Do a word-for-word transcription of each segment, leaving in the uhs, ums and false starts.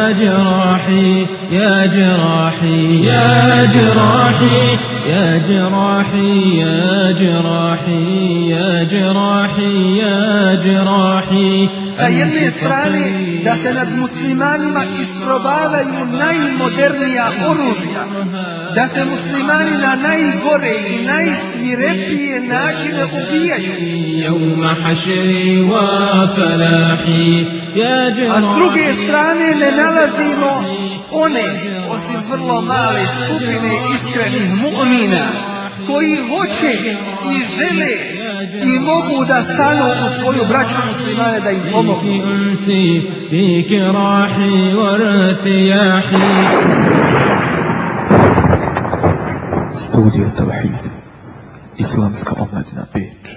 يا جراحي يا جراحي يا جراحي يا جراحي يا جراحي يا جراحي يا جراحي. Sa jedne strane da se nad muslimanima isprobavaju najmodernija oružja, da se muslimani na najgore i najsvirepije načine ubijaju, a s druge strane ne nalazimo one, osim vrlo male skupine iskrenih mu'mina, koji hoće i žele i mogu da stanu u svoju braću muslimane da im pomognu. Studio Tauhid, Islamska omladina Beč.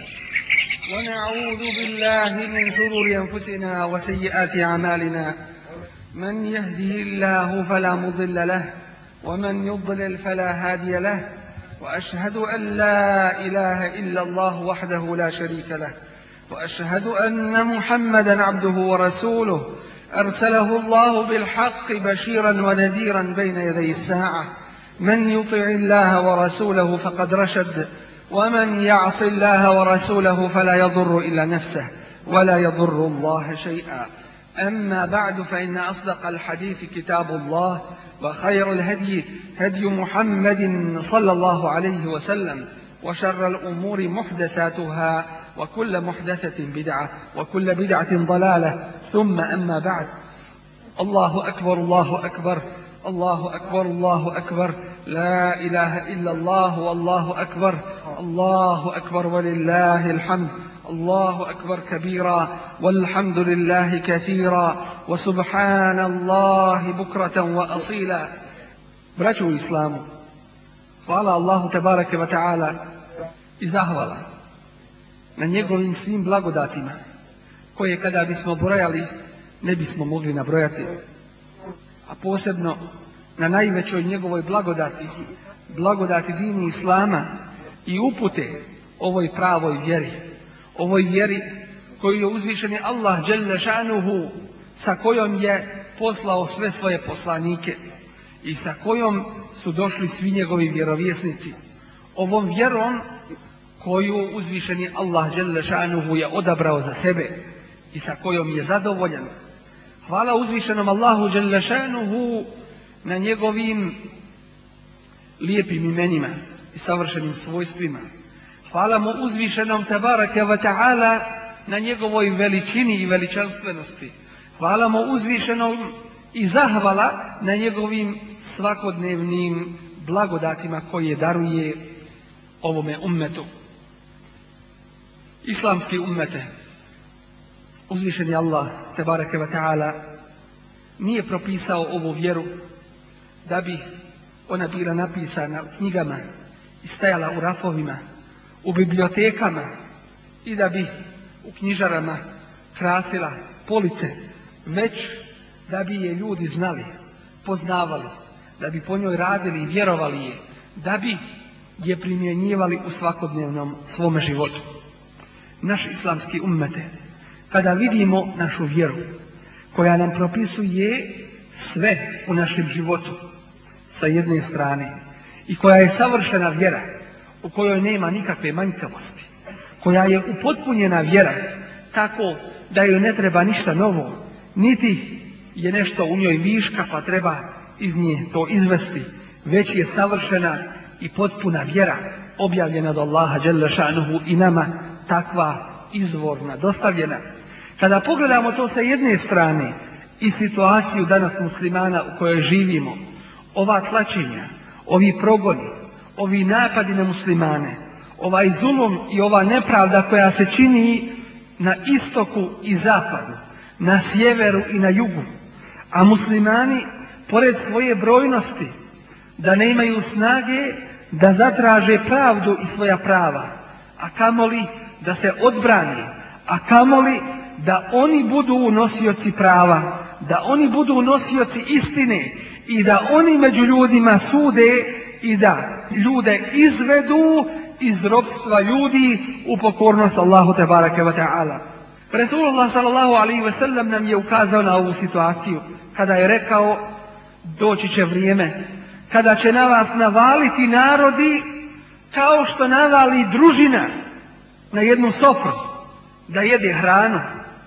ونعوذ بالله من شرور أنفسنا وسيئات أعمالنا من يهده الله فلا مضل له ومن يضلل فلا هادي له وأشهد أن لا إله إلا الله وحده لا شريك له وأشهد أن محمدا عبده ورسوله أرسله الله بالحق بشيرا ونذيرا بين يدي الساعة من يطع الله ورسوله فقد رشد ومن يعص الله ورسوله فلا يضر إلا نفسه ولا يضر الله شيئا. أما بعد فإن أصدق الحديث كتاب الله وخير الهدي هدي محمد صلى الله عليه وسلم وشر الأمور محدثاتها وكل محدثة بدعة وكل بدعة ضلالة ثم أما بعد. الله أكبر الله أكبر الله أكبر الله أكبر لا إله إلا الله والله أكبر الله أكبر ولله الحمد الله أكبر كبيرا والحمد لله كثيرا وسبحان الله بكرة وأصيلا. Braćo u islamu, hvala Allahu tebareke ve ta'ala i zahvala na njegovim svim blagodatima koje kada bismo brojali ne bismo mogli nabrojati, a posebno na najvećoj njegovoj blagodati, blagodati dini islama i upute ovoj pravoj vjeri, ovoj vjeri koju je uzvišeni Allah dželle šanuhu, sa kojom je poslao sve svoje poslanike i sa kojom su došli svi njegovi vjerovjesnici, ovom vjerom koju uzvišeni Allah dželle šanuhu je odabrao za sebe i sa kojom je zadovoljan. Hvala uzvišenom Allahu dželle šanuhu na njegovim lijepim imenima i savršenim svojstvima. Hvala mu uzvišenom tebareke ve ta'ala na njegovoj veličini i veličanstvenosti. Hvala mu uzvišenom i zahvala na njegovim svakodnevnim blagodatima koje daruje ovome ummetu. Islamski ummete, uzvišeni Allah tebareke ve ta'ala nije propisao ovu vjeru da bi ona bila napisana u knjigama i stajala u rafovima, u bibliotekama i da bi u knjižarama krasila police, već da bi je ljudi znali, poznavali, da bi po njoj radili i vjerovali je, da bi je primjenjivali u svakodnevnom svome životu. Naš islamski ummete, kada vidimo našu vjeru koja nam propisuje sve u našem životu sa jedne strane i koja je savršena vjera u kojoj nema nikakve manjkavosti, koja je upotpunjena vjera tako da joj ne treba ništa novo, niti je nešto u njoj viška pa treba iz nje to izvesti, već je savršena i potpuna vjera objavljena od Allaha dželle šanuhu i nama takva izvorna dostavljena. Kada pogledamo to sa jedne strane i situaciju danas muslimana u kojoj živimo, ova tlačenja, ovi progoni, ovi napadi na muslimane, ovaj zulum i ova nepravda koja se čini na istoku i zapadu, na sjeveru i na jugu, a muslimani pored svoje brojnosti da ne imaju snage da zatraže pravdu i svoja prava, a kamoli da se odbrani, a kamoli da oni budu nosioci prava, da oni budu nosioci istine i da oni među ljudima sude i da ljude izvedu iz ropstva ljudi u pokornost Allahu tebareke ve ta'ala. Resulullah sallallahu alaihi ve sellem nam je ukazao na ovu situaciju kada je rekao doći će vrijeme kada će na vas navaliti narodi kao što navali družina na jednu sofru da jede hranu.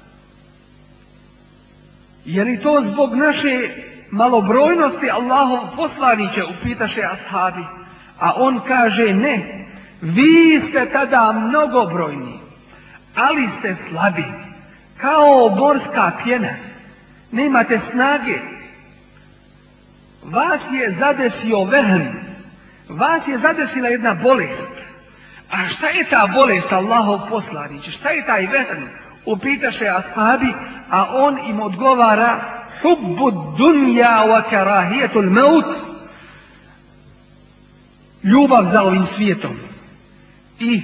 Je li to zbog naše malobrojnosti, Allahov poslaniće, upitaše ashabi, a on kaže ne, vi ste tada mnogobrojni, ali ste slabi, kao morska pjena, nemate snage. Vas je zadesio vehn, vas je zadesila jedna bolest. A šta je ta bolest, Allahov poslaniće, šta je taj vehn? Upitaše ashabi, a on im odgovara hubbu dunja wa karahijetul maut, ljubav za ovim svijetom i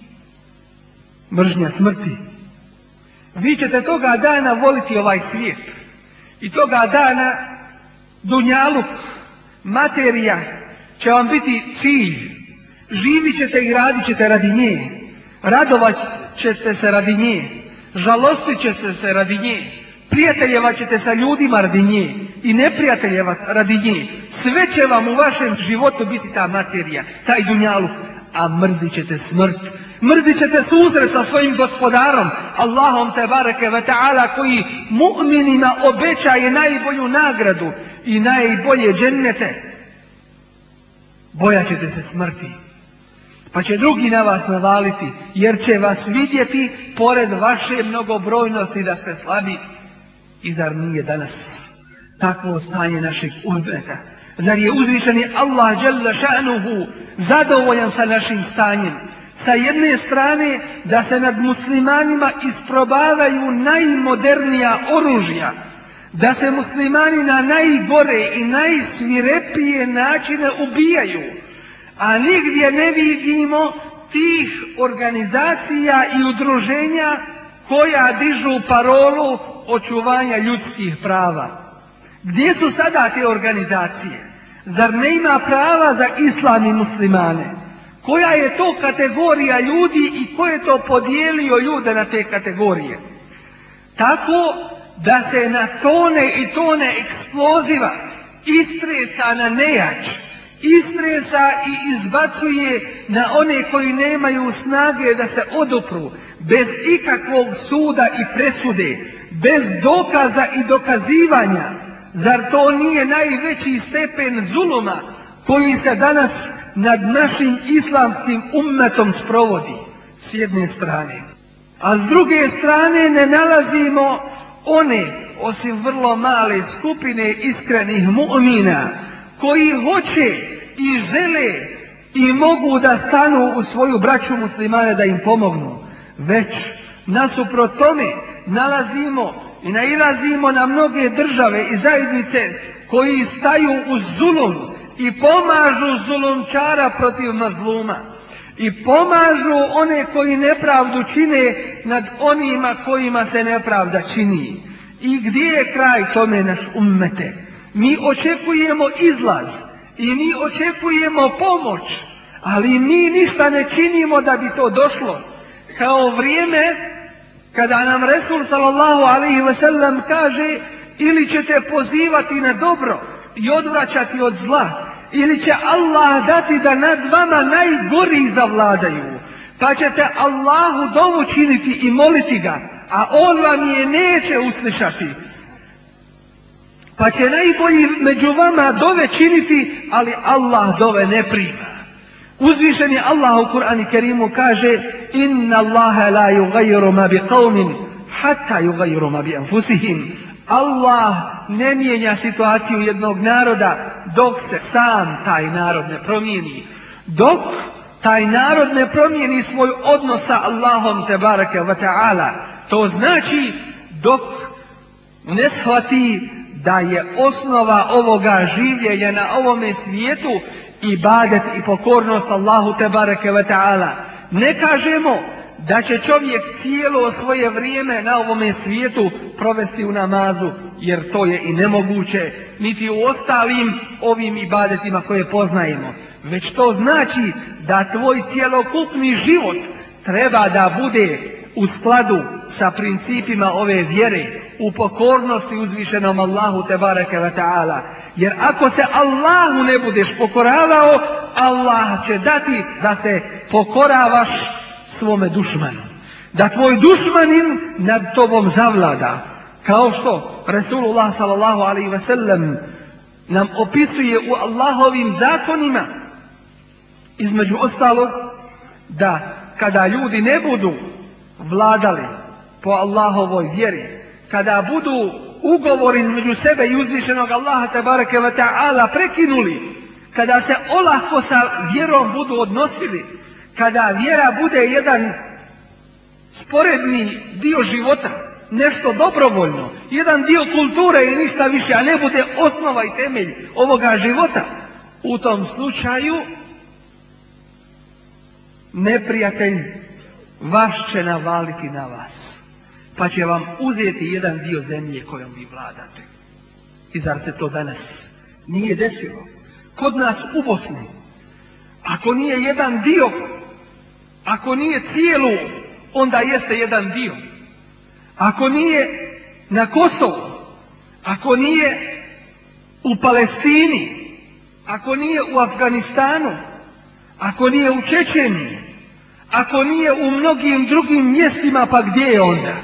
mržnja smrti. Vi ćete toga dana voliti ovaj svijet i toga dana dunjaluk, materija će vam biti cilj. Živit ćete i radit ćete radi nje, radovat ćete se radi nje, žalostit ćete se radi nje, prijateljevat ćete sa ljudima radi nje i neprijateljevat radi nje. Sve će vam u vašem životu biti ta materija, taj dunjaluk, a mrzit ćete smrt. Mrzit ćete susret sa svojim gospodarom, Allahom te bareke ve ta'ala, koji mu'minima obećaje najbolju nagradu i najbolje džennete. Bojat ćete se smrti. Pa će drugi na vas navaliti, jer će vas vidjeti pored vaše mnogobrojnosti da ste slabi. I zar nije danas takvo stanje našeg ummeta? Zar je uzvišeni Allah dželle šanuhu zadovoljan sa našim stanjem? Sa jedne strane da se nad muslimanima isprobavaju najmodernija oružja, da se muslimani na najgore i najsvirepije načine ubijaju, a nigdje ne vidimo tih organizacija i udruženja koja dižu parolu očuvanja ljudskih prava. Gdje su sada te organizacije? Zar ne ima prava za islam i muslimane? Koja je to kategorija ljudi i ko je to podijelio ljude na te kategorije? Tako da se na tone i tone eksploziva istresa na nejač, istresa i izbacuje na one koji nemaju snage da se odupru, bez ikakvog suda i presude, bez dokaza i dokazivanja. Zar to nije najveći stepen zuluma koji se danas nad našim islamskim ummetom sprovodi, s jedne strane? A s druge strane ne nalazimo one, osim vrlo male skupine iskrenih mu'mina, koji hoće i žele i mogu da stanu u svoju braću muslimane da im pomognu. Već nasuprot tome nalazimo i nailazimo na mnoge države i zajednice koji staju uz zulum i pomažu zulumčara protiv mazluma i pomažu one koji nepravdu čine nad onima kojima se nepravda čini. I gdje je kraj tome, naš ummete? Mi očekujemo izlaz i mi očekujemo pomoć, ali mi ništa ne činimo da bi to došlo. Kao vrijeme kada nam Resul sallallahu alaihi ve sellem kaže ili ćete pozivati na dobro i odvraćati od zla, ili će Allah dati da nad vama najgori zavladaju, pa ćete Allahu dovu činiti i moliti ga, a on vam je neće uslišati. Pa će najbolji među vama dove činiti, ali Allah dove ne prima. Uzvišeni Allah u Kur'anu Kerimu kaže: Inna Allaha la yughayyiru ma bi qawmin hatta yughayyiru ma bi anfusihim. Allah ne mijenja situaciju jednog naroda dok se sam taj narod ne promijeni. Dok taj narod ne promijeni svoj odnos sa Allahom tebareke ve ta'ala. To znači dok ne shvati da je osnova ovoga življenja na ovome svijetu ibadet i pokornost Allahu tebareke ve ta'ala. Ne kažemo da će čovjek cijelo svoje vrijeme na ovome svijetu provesti u namazu, jer to je i nemoguće, niti u ostalim ovim ibadetima koje poznajemo. Već to znači da tvoj cjelokupni život treba da bude u skladu sa principima ove vjere, u pokornosti uzvišenom Allahu tebareke ve ta'ala. Jer ako se Allahu ne budeš pokoravao, Allah će dati da se pokoravaš svome dušmanu. Da tvoj dušmanin nad tobom zavlada. Kao što Resulullah sallallahu alaihi ve sellem nam opisuje u Allahovim zakonima, između ostalog, da kada ljudi ne budu vladali po Allahovoj vjeri, kada budu ugovori između sebe i uzvišenog Allaha tebareke ve ta'ala prekinuli, kada se olako sa vjerom budu odnosili, kada vjera bude jedan sporedni dio života, nešto dobrovoljno, jedan dio kulture i ništa više, a ne bude osnova i temelj ovoga života, u tom slučaju neprijatelj vaš će navaliti na vas, pa će vam uzeti jedan dio zemlje kojom vi vladate. I zar se to danas nije desilo? Kod nas u Bosni, ako nije jedan dio, ako nije cijelu, onda jeste jedan dio. Ako nije na Kosovu, ako nije u Palestini, ako nije u Afganistanu, ako nije u Čečeniji, ako nije u mnogim drugim mjestima, pa gdje je onda?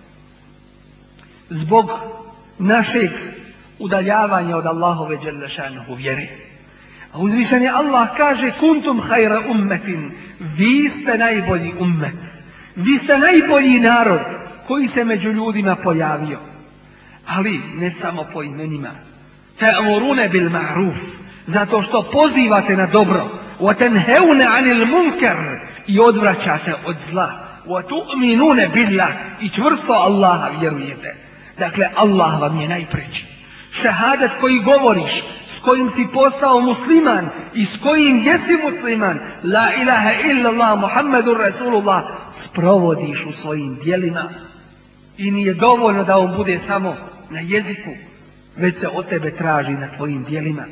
Zbog našeg udaljavanja od Allahove dželle šanuhu vjere. A uzvišeni Allah kaže: kuntum hajra ummetin, vi ste najbolji ummet, vi ste najbolji narod koji se među ljudima pojavio. Ali ne samo po imenima. Ta'murune bil ma'ruf, zato što pozivate na dobro. Wa tanhauna 'anil munkar, i odvraćate od zla. Wa tu'minune billah, i čvrsto Allaha vjerujete. Dakle, Allah vam je najpreči. Šehadet koji govoriš, s kojim si postao musliman i s kojim jesi musliman, la ilaha illallah Muhammedur Rasulullah, sprovodiš u svojim djelima. I nije dovoljno da on bude samo na jeziku, već se od tebe traži na tvojim djelima.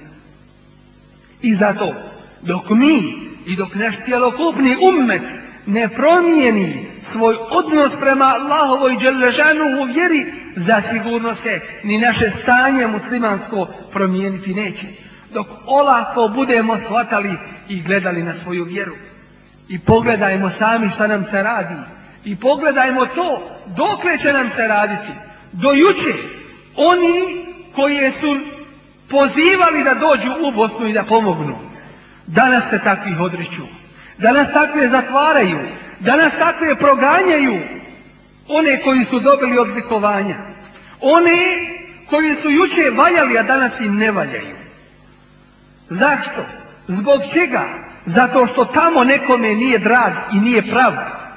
I zato, dok mi i dok naš cjelokupni ummet ne promijeni svoj odnos prema Allahovoj dželle šanuhu vjeri, zasigurno se ni naše stanje muslimansko promijeniti neće. Dok olako budemo shvatali i gledali na svoju vjeru. I pogledajmo sami šta nam se radi. I pogledajmo to dokle će nam se raditi. Do jučer oni koji su pozivali da dođu u Bosnu i da pomognu, danas se takvih odriču. Danas takve zatvaraju. Danas takve proganjaju. One koji su dobili odlikovanja. One koji su jučer valjali, a danas im ne valjaju. Zašto? Zbog čega? Zato što tamo nekome nije drag i nije prav.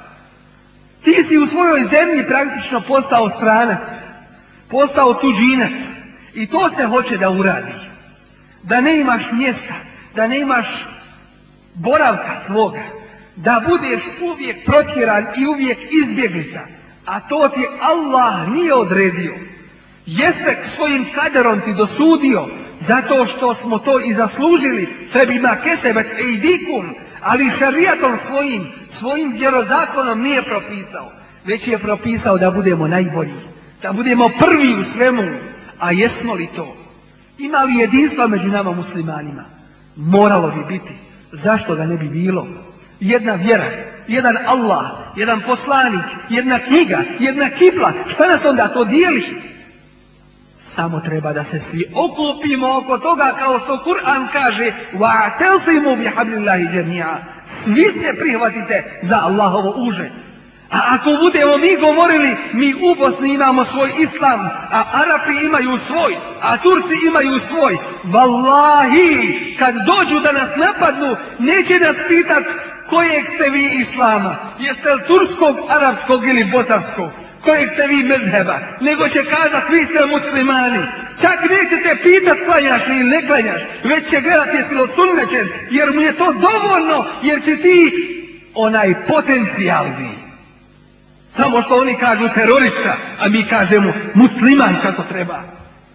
Ti si u svojoj zemlji praktično postao stranac, postao tuđinac. I to se hoće da uradi. Da ne imaš mjesta, da ne imaš boravka svoga, da budeš uvijek protjeran i uvijek izbjeglica. A to ti Allah nije odredio. Jeste svojim kaderom ti dosudio, zato što smo to i zaslužili, febima kesebet eidikum, ali šarijatom svojim, svojim vjerozakonom nije propisao, već je propisao da budemo najbolji, da budemo prvi u svemu. A jesmo li to? Ima li jedinstva među nama muslimanima? Moralo bi biti. Zašto da ne bi bilo? Jedna vjera, jedan Allah, jedan poslanik, jedna knjiga, jedna kibla. Šta nas onda to dijeli? Samo treba da se svi okupimo oko toga, kao što Kur'an kaže: wa'tasimu bihablillahi jami'a. Svi se prihvatite za Allahovo uže. A ako budemo mi govorili, mi u Bosni imamo svoj islam, a Arapi imaju svoj, a Turci imaju svoj, vallahi, kad dođu da nas napadnu, neće nas pitat kojeg ste vi islama, jeste li turskog, arapskog ili bosanskog, kojeg ste vi mezheba, nego će kazat vi ste muslimani. Čak nećete pitat klanjaš li ili ne klanjaš, već će gledat jesi li sunnećen, jer mu je to dovoljno, jer si ti onaj potencijalni. Samo što oni kažu terorista, a mi kažemo musliman kako treba.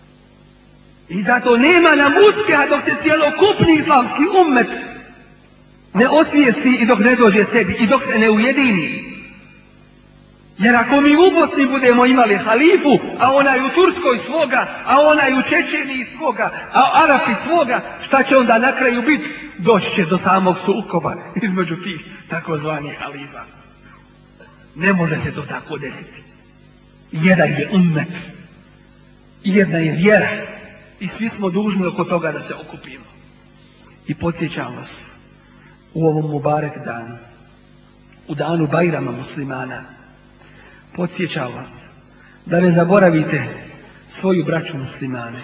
I zato nema nam uspjeha dok se cjelokupni islamski ummet ne osvijesti i dok ne dođe sebi i dok se ne ujedini. Jer ako mi u Bosni budemo imali halifu, a onaj u Turskoj svoga, a onaj u Čečeniji svoga, a Arapi svoga, šta će onda na kraju biti? Doći će do samog sukoba između tih takozvanih halifa. Ne može se to tako desiti. Jedan je ummet, jedna je vjera i svi smo dužni oko toga da se okupimo. I podsjećam vas u ovom Mubarek danu, u danu Bajrama muslimana, podsjećam vas da ne zaboravite svoju braću muslimane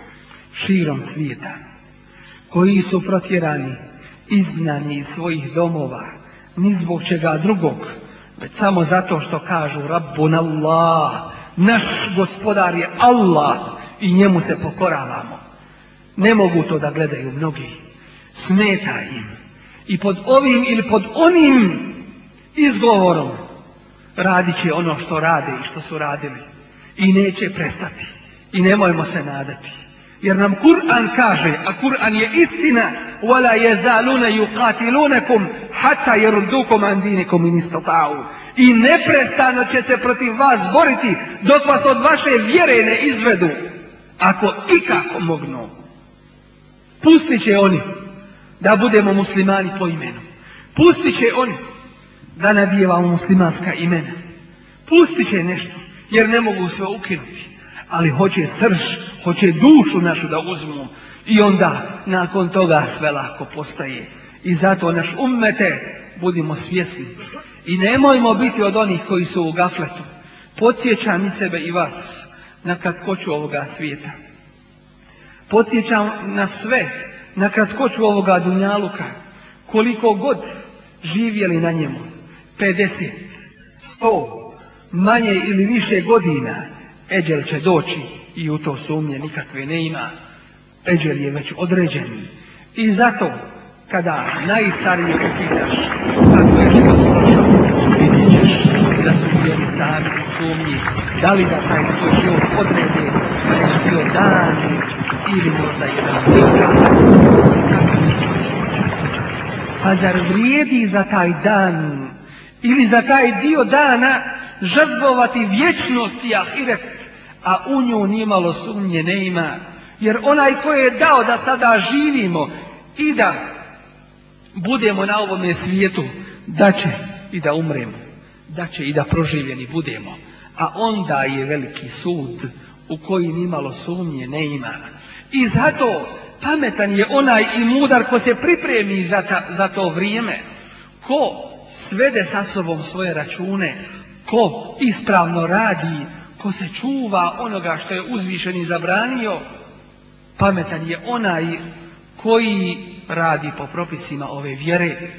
širom svijeta koji su protjerani, izgnani iz svojih domova, ni zbog čega drugog, već samo zato što kažu Rabbun Allah, naš gospodar je Allah i njemu se pokoravamo. Ne mogu to da gledaju mnogi, smeta im i pod ovim ili pod onim izgovorom radit će ono što rade i što su radili i neće prestati. I nemojmo se nadati, jer nam Kur'an kaže, a Kur'an je istina, وَلَا يَزَالُونَ يُقَاتِلُونَكُمْ حَتَّى يَرُدُّوكُمْ عَنْ دِينِكُمْ إِنِ اسْتَطَاعُوا. I neprestano će se protiv vas boriti dok vas od vaše vjere ne izvedu, ako ikako mognu. Pustit će oni da budemo muslimani po imenu. Pustit će oni da nadijevamo muslimanska imena. Pustit će nešto, jer ne mogu sve ukinuti. Ali hoće srž, hoće dušu našu da uzmu. I onda nakon toga sve lako postaje. I zato naš ummete budimo svjesni. I nemojmo biti od onih koji su u gafletu. Podsjećam i sebe i vas na kratkoću ovoga svijeta. Podsjećam na sve, na kratkoću ovoga dunjaluka. Koliko god živjeli na njemu, pedeset, sto, manje ili više godina, eđel će doći i u to sumnje nikakve ne ima. Eđel je već određen. I zato, kada najstarije upitaš kako je život prošao, vidjet ćeš da su bili sami u sumnji, da li da taj svoj život odrede, da je bio dan ili možda jedan pa zar vrijedi za taj dan ili za taj dio dana žrtvovati vječnost i ahiret, a u nju nimalo sumnje ne ima. Jer onaj koji je dao da sada živimo i da budemo na ovome svijetu, da će i da umremo, da će i da proživljeni budemo. A onda je veliki sud u koji nimalo sumnje ne ima. I zato pametan je onaj i mudar ko se pripremi za, ta, za to vrijeme, ko svede sa sobom svoje račune, ko ispravno radi, ko se čuva onoga što je uzvišeni zabranio. Pametan je onaj koji radi po propisima ove vjere.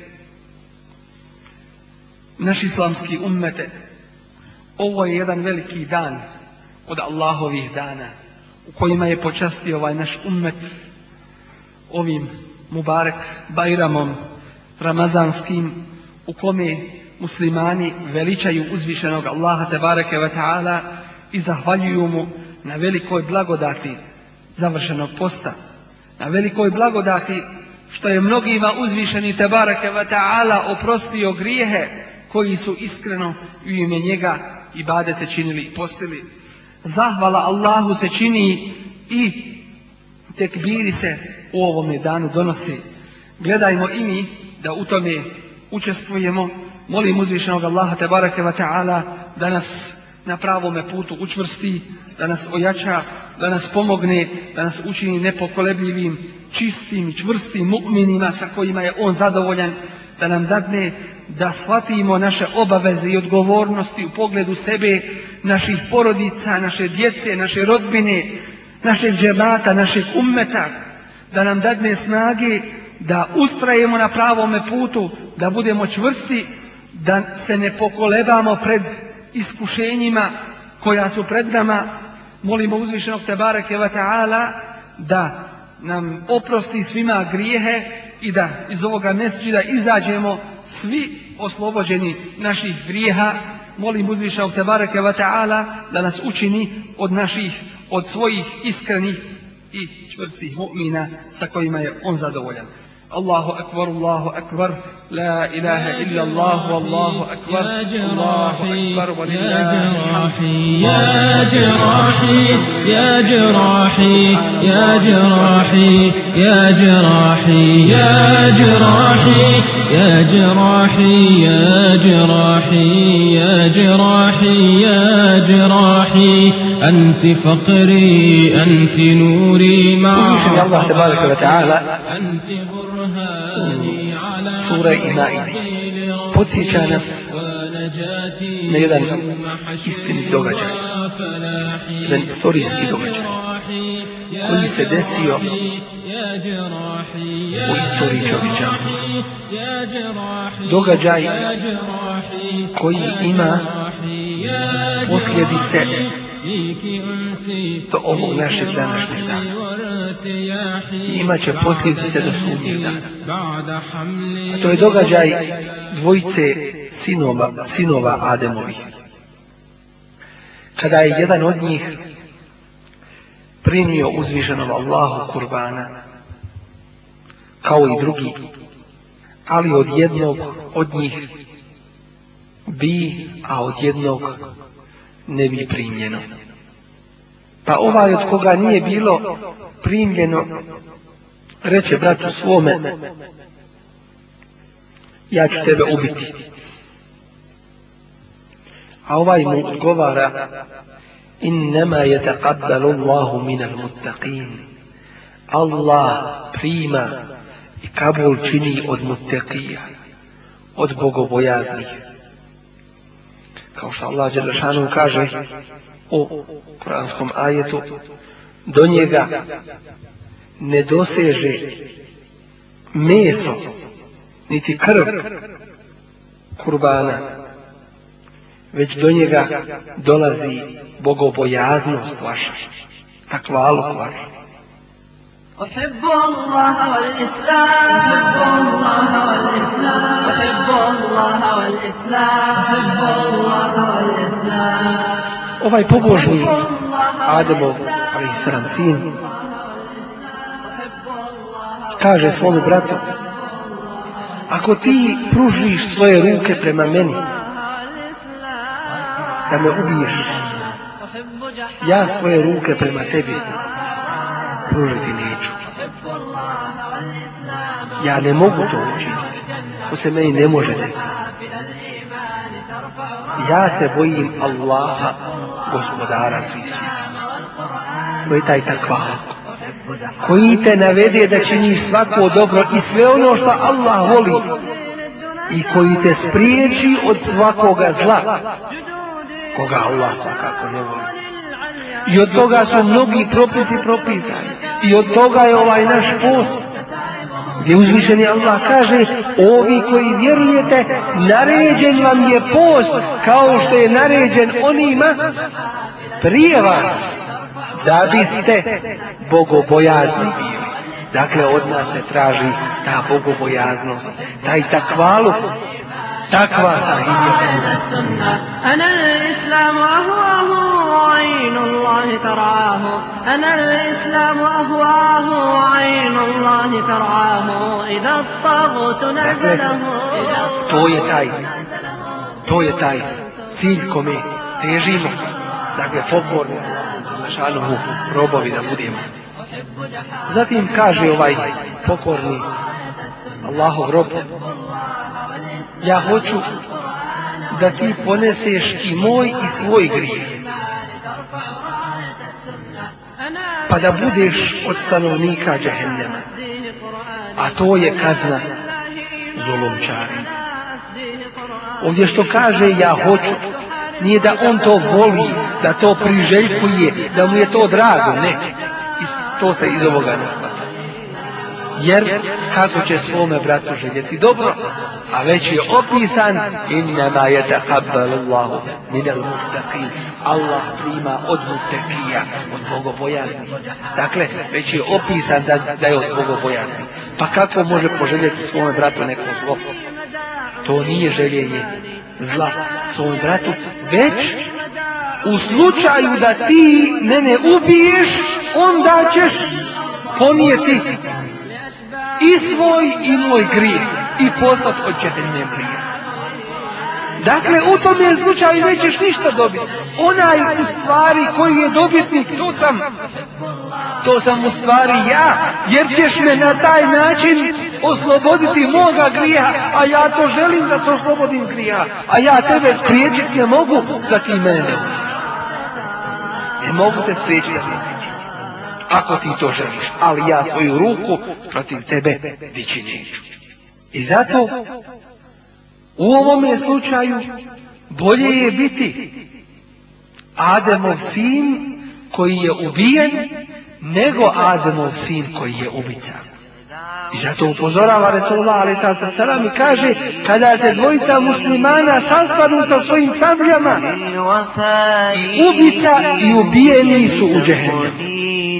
Naš islamski ummete, ovo je jedan veliki dan od Allahovih dana u kojima je počastio ovaj naš ummet ovim Mubarek Bajramom Ramazanskim, u kome muslimani veličaju uzvišenog Allaha tebareke ve ta'ala i zahvaljuju mu na velikoj blagodati završenog posta, na velikoj blagodati što je mnogima uzvišeni tebareke ve ta'ala oprostio grijehe koji su iskreno u ime njega ibadete činili i postili. Zahvala Allahu se čini i tekbiri se u ovome danu donosi. Gledajmo i mi da u tome učestvujemo. Molim uzvišenog Allaha tebareke ve ta'ala da nas na pravome putu učvrsti, da nas ojača, da nas pomogne, da nas učini nepokolebljivim, čistim i čvrstim mu'minima sa kojima je on zadovoljan, da nam dadne da shvatimo naše obaveze i odgovornosti u pogledu sebe, naših porodica, naše djece, naše rodbine, našeg džemata, našeg ummeta, da nam dadne snage da ustrajemo na pravome putu, da budemo čvrsti, da se ne pokolebamo pred iskušenjima koja su pred nama. Molimo uzvišenog tebareke ve ta'ala da nam oprosti svima grijehe i da iz ovoga mesdžida izađemo svi oslobođeni naših grijeha. Molim uzvišenog tebareke ve ta'ala da nas učini od naših, od svojih iskrenih i čvrstih mu'mina sa kojima je on zadovoljan. الله أكبر الله أكبر لا إله إلا الله والله أكبر الله أكبر ولله الحمد. يا جراحي يا جراحي يا جراحي يا جراحي يا جراحي يا جراحي يا جراحي يا جراحي يا جراحي أنت فخري أنت نوري مع الله تبارك وتعالى أنت برهاني على سورة Maide podsjeća nas na jedan istinit događaj, jedan istorijski događaj koji se desio u istoriji čovječanstva. Događaj koji ima posljedice do ovog našeg današnjeg dana. Imaće posljedice do sudnjeg dana. A to je događaj dvojice sinova, sinova Ademovih. Kada je jedan od njih primio uzvišenog Allahu kurbana, kao i drugi, ali od jednog od njih bi, a od jednog ne bi primljeno. Pa ovaj od koga nije bilo primljeno reče bratu svome: ja ću tebe ubiti. A ovaj mu odgovara: innama yataqabbalu Allahu minal muttaqin. Allah prima i kabul čini od muttaqija, od bogobojaznih. Kao što Allah dželle šanuhu kaže u kuranskom ajetu: do njega ne doseže meso niti krv kurbana, već do njega dolazi bogobojaznost vaša, takvaluk vaš. أحب الله والإسلام أحب الله والإسلام أحب الله والإسلام أحب الله والإسلام. Ovaj pobožni Ademov alejhiselam sin kaže svome bratu: ako ti pružiš svoje ruke prema meni da me ubiješ, ja svoje ruke prema tebi pružiti neću. Ja ne mogu to učiniti, to se meni ne može desiti. Ja se bojim Allaha, gospodara svih svijeta. To je taj takvaluk koji te navede da činiš svako dobro i sve ono što Allah voli, i koji te spriječi od svakoga zla koga Allah svakako ne voli. I od toga su mnogi propisi propisani. I od toga je ovaj naš post, gdje uzvišeni Allah kaže: ovi koji vjerujete, naređen vam je post kao što je naređen onima prije vas, da biste bogobojazni bili. Dakle, od nas se traži ta bogobojaznost, taj takvaluk, takva sahibija. أنا الإسلام أهواه وعين الله ترعاه أنا الإسلام أهواه وعين الله ترعاه إذا الطاغوت نزله. To je taj, to je taj cilj kome težimo. Dakle, pokorni šanuhu robovi da budemo. Zatim kaže ovaj pokorni Allahov rob: ja hoću da ti poneseš i moj i svoj grijeh, pa da budeš od stanovnika džehennema, a to je kazna zulumčarima. Ovdje što kaže ja hoću, nije da on to voli, da to priželjkuje, da mu je to drago, ne. To se iz ovoga ne hvata. Jer kako će svome bratu željeti dobro, a već je opisan: innama yataqabbalu Allahu minal muttaqin. Allah prima od muttaqija, od bogobojaznih. Dakle, već je opisan da, da je od bogobojaznih. Pa kako može poželjeti svome bratu neko zlo? To nije željenje zla svome bratu, već u slučaju da ti mene ubiješ, onda ćeš ponijeti i svoj i moj grijeh i postat od džehennem grija. Dakle, u tome slučaju nećeš ništa dobiti. Onaj u stvari koji je dobitnik, to sam, to sam u stvari ja, jer ćeš me na taj način osloboditi moga grija, a ja to želim da se oslobodim grija, a ja tebe spriječiti ne mogu da ti mene ne ubiješ. Ne mogu te spriječiti da ti ubiješ, ako ti to želiš, ali ja svoju ruku protiv tebe dići neću. I zato u ovome slučaju bolje je biti Ademov sin koji je ubijen nego Ademov sin koji je ubica. I zato upozorava Resulullah alejhi ve sellem i kaže, kada se dvojica muslimana sastanu sa svojim sabljama, i ubica i ubijeni su u džehennemu.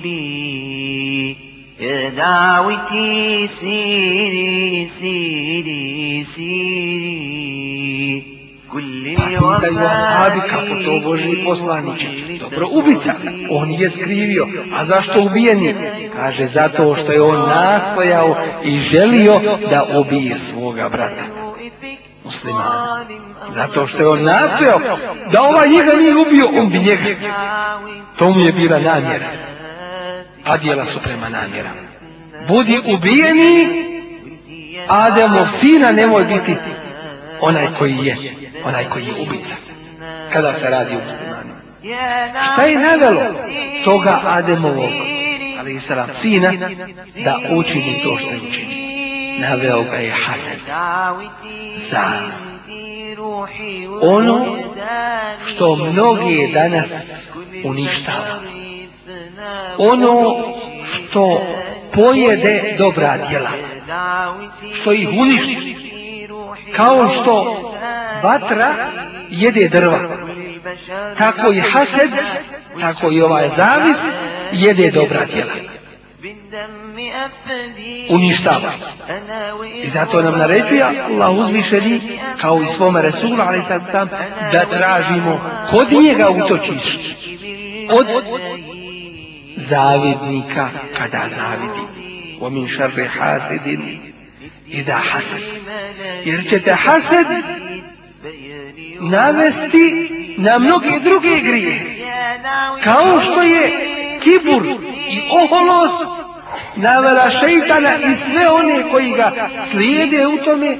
يا دعوتي سيري سيري سيري كل Pa pitaju ashabi, kako to Božji poslaniče? Dobro, ubica, on je skrivio, a zašto ubijeni? Kaže, zato što je on nastojao i želio da ubije svoga brata muslimana. Zato što je on nastojao da ovaj njega nije ubio, on bi njega. To mu je bila namjera. A djela su prema namjerama. Budi ubijeni, Ademov sina, nemoj biti onaj koji je, onaj koji je ubica. Kada se radi o muslimanima. Šta je navelo toga Ademovog, alejhi selam, sina da učini to što je učini? Naveo ga je hased, zavist. Ono što mnoge danas uništava. Ono što pojede dobra djela, što ih uništi, kao što vatra jede drva, tako i hased, tako i ovaj zavist jede dobra djela, uništava. I zato nam naređuje Allah uzvišeni, kao i svome Resulu alejhi selam, da tražimo kod njega utočiš od zavidnika kada zavidi. وَمِنْ شَرِّ حَاسِدٍ إِذَا حَسَدَ. Jer ćete hased navesti na mnoge druge grije, kao što je kibur i oholost navela šeitana i sve one koji ga slijede u tome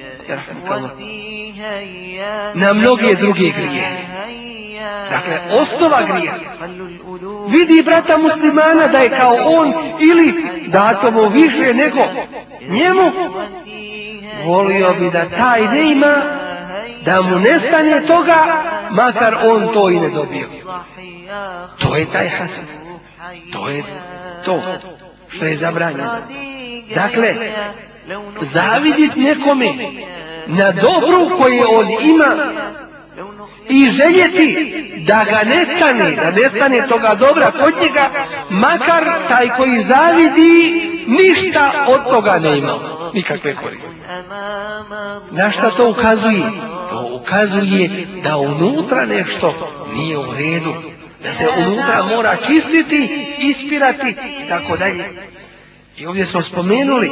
na mnoge druge grije. Dakle, osnova grija. Vidi brata muslimana da je kao on ili dato mu više nego njemu, volio bi da taj ne ima, da mu nestane toga, makar on to i ne dobio. To je taj hasad. To je to što je zabranjeno. Dakle, zavidit nekome na dobru koje on ima i željeti da ga nestane, da nestane toga dobra kod njega, makar taj koji zavidi ništa od toga ne ima, nikakve koriste. Na šta to ukazuje? To ukazuje da unutra nešto nije u redu, da se unutra mora čistiti, ispirati i tako dalje. I ovdje smo spomenuli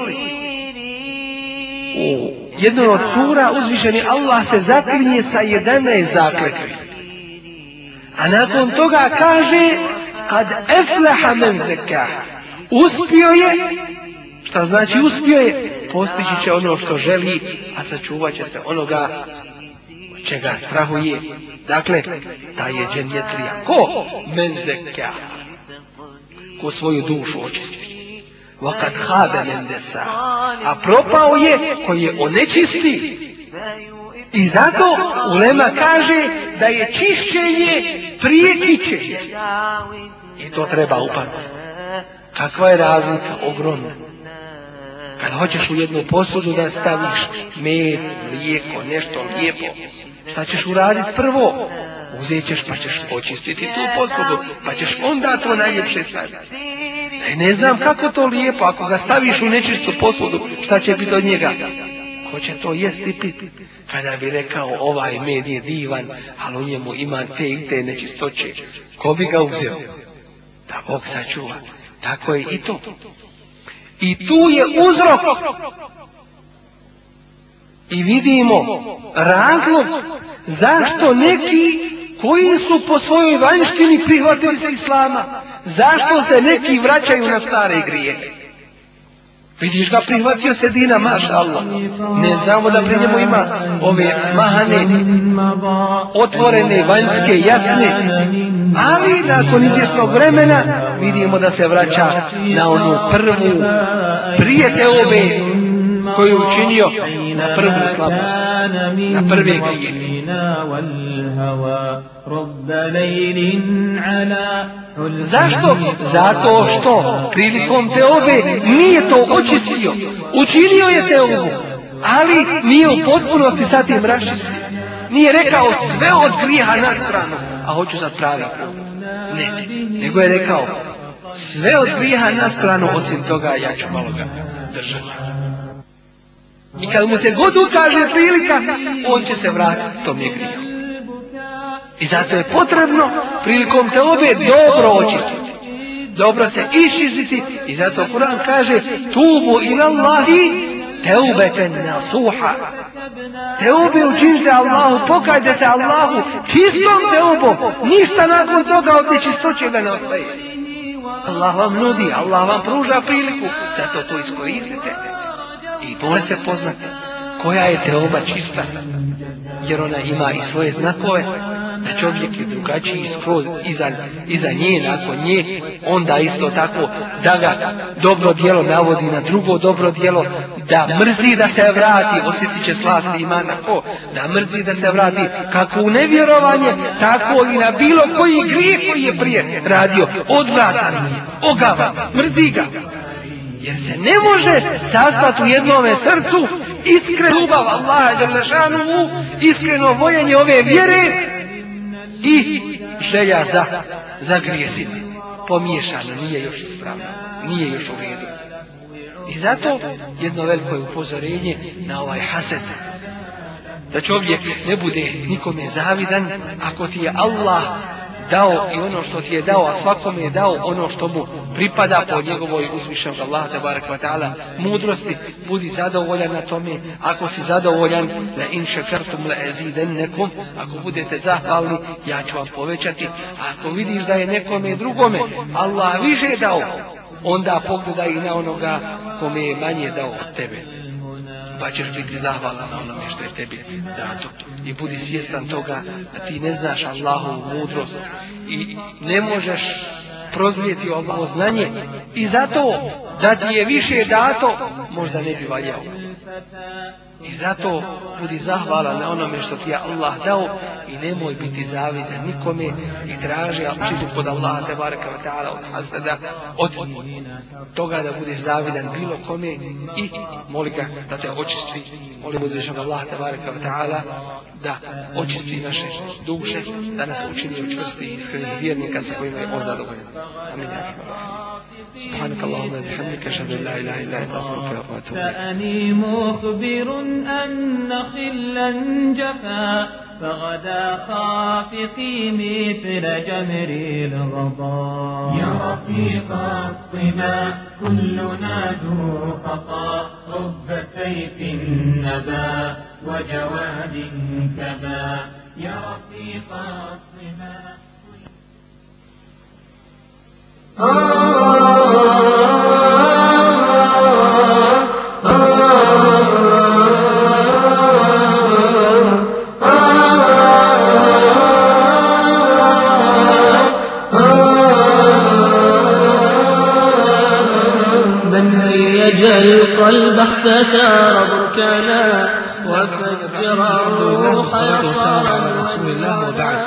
u jednoj od sura uzvišeni Allah se zaklinje sa jedanaest zakletvi. A nakon toga kaže kad efleha men zekah, uspio je, šta znači uspio je, postići će ono što želi, a sačuvat će se onoga čega strahuje. Dakle, taj je džennetlija. Ko? Men zekah, ko svoju dušu očisti. وَقَدْ خَابَ مَنْ دَسَّاهَا, a propao je koji je onečisti. I zato ulema kaže da je čišćenje prije kićenja. I to treba upamtiti. Kakva je razlika ogromna. Kad hoćeš u jednu posudu da staviš med, mlijeko, nešto lijepo, šta ćeš uraditi prvo? Uzet ćeš pa ćeš očistiti tu posudu, pa ćeš onda to najljepše staviti. E, ne znam kako to lijepo, ako ga staviš u nečistu posudu, šta će biti od njega? Ko će to jesti i piti? Kada bi rekao ovaj med je divan, ali u njemu ima te i te nečistoće, ko bi ga uzeo? Da Bog sačuva. Tako je i to. I tu je uzrok. I vidimo razlog zašto neki koji su po svojoj vanjštini prihvatili se islama, zašto se neki vraćaju na stare grijehe. Vidiš ga, prihvatio se Dina, maša Allah. Ne znamo da pri njemu ima ove mahane, otvorene, vanjske, jasne. Ali nakon izvjesnog vremena vidimo da se vraća na onu prvu prije teobe koju je učinio, na prvu slabost, na prve grije. Zašto? Zato što prilikom teobe nije to očistio. Učinio je teobu, ali nije u potpunosti sa tim raščistio. Nije rekao sve od grijeha na stranu, a hoću sad pravi put. Ne, nego je rekao sve od grijeha na stranu, osim toga ja ću malo ga držati. I kad mu se god ukaže prilika, on će se vratiti tom je grijehu. I zato je potrebno prilikom teobe dobro očistiti, dobro se iščistiti. I zato Kur'an kaže tubu ila Allahi teubeten nasuha. Teube učinite Allahu, pokajte se Allahu čistom teubom. Ništa nakon toga od nečistoće da ne ostaje. Allah vam nudi, Allah vam pruža priliku, zato to iskoristite. I mora se poznati koja je teoba čista, jer ona ima i svoje znakove, da čovjek je drugačiji skroz iza, iza nje, nakon nje, onda isto tako da ga dobro djelo navodi na drugo dobro djelo, da mrzi da se vrati, osjetit će slasti imana ko, da mrzi da se vrati kako u nevjerovanje, tako i na bilo koji grijeh koji je prije radio, odvratan je, ogavan, mrzi ga. Jer se ne može sastati u jednome srcu iskreno ljubav Allaha dželle šanuhu, iskreno vojenje ove vjere i želja za, za grijesima. Pomiješano, nije još ispravno, nije još u redu. I zato jedno veliko je upozorenje na ovaj hased. Da čovjek ne bude nikome zavidan ako ti je Allah dao i ono što ti je dao, a svakome je dao ono što mu pripada po njegovoj uzvišenog Allaha tebareke ve taala mudrosti. Budi zadovoljan na tome. Ako si zadovoljan, la in shakartum la azidannakum, ako budete zahvalni, ja ću vam povećati. A ako vidiš da je nekome drugome Allah više dao, onda pogledaj i na onoga kome je manje dao od tebe, pa ćeš biti zahvalan na onome što je tebi dato. I budi svjestan toga da ti ne znaš Allahovu mudrost i ne možeš prozrijeti Allahovo znanje, i zato da ti je više dato možda ne bi valjao. I zato budi zahvalan na onome što ti je Allah dao i nemoj biti zavidan nikome i traži zaštitu kod Allaha tebareke ve taala od hasada, od toga da budeš zavidan bilo kome, i moli ga da te očisti. Molim uzvišenog Allaha tebareke ve taala da očisti naše duše, da nas učini od čvrstih i iskrenih vjernika sa kojima je on zadovoljan. Amin. سبحانك اللهم وبحمدك اشهد ان لا اله الا انت استغفرك واتوب فاني مخبر ان خلا جفا فغدا خافقي مثل جمر الغضا يا رفيق الصبا كلنا ذو خطا رب سيف نبا وجواد كبا يا رفيق الصبا. القلب اختتار بركانا وفجر الروح والصلاة والسلام على رسول الله وبعد.